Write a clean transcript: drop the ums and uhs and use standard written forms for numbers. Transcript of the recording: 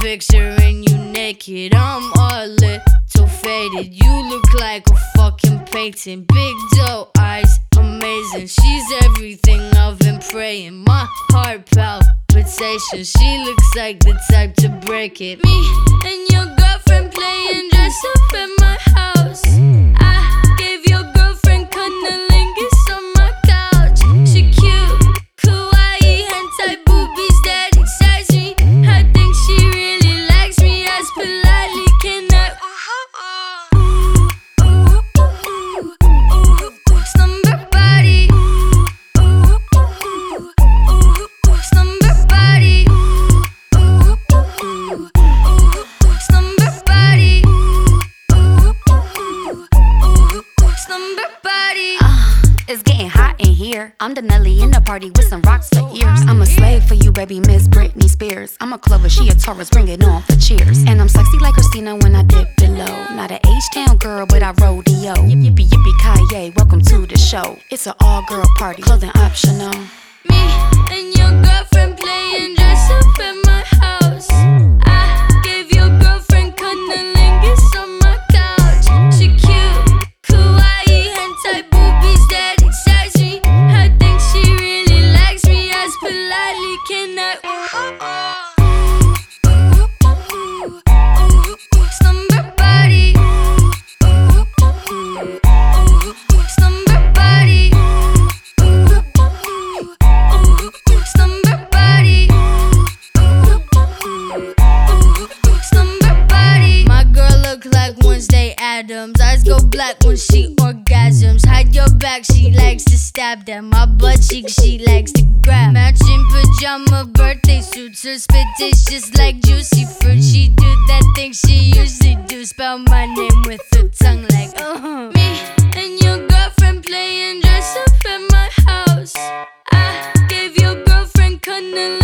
picturing you naked. I'm all little faded. You look like a fucking painting. Big doe eyes, amazing. She's everything I've been praying. My heart palpitations. She looks like the type to break it. Me and your girlfriend playing dress up at my house. I gave your girlfriend cunnilingus on my couch. She cute, kawaii, hentai boobies that excites me. I think she really likes me. As politely can I slumber body, slumber body, slumber body, slumber body. It's getting hot in here. I'm the Nelly in the party with some rocks for ears. I'm a slave for you, baby, Miss Britney Spears. I'm a Clover, she a Taurus, bring it on for cheers. And I'm sexy like Christina when I dip below. Not an H-Town girl, but I rodeo. Yippee yippee Kaye, welcome to the show. It's an all-girl party, clothing optional. Me and your girlfriend playing dress up at my house. I gave your girlfriend cunnilingus on my couch. She cute, kawaii, hentai boobies that excites me. I think she really likes me. As politely can I slumber body, slumber body, slumber body, slumber body. My girl look like Wednesday Addams. Eyes go black when she orgasms. Hide your back, she likes to stab them. My butt cheek, she likes to grab. Matching pajama birthday suits. Her spit tastes just like juicy fruit. She do that thing she usually do. Spell my name with her tongue like Me and your girlfriend playing dress up at my house. I gave your girlfriend cunnilingus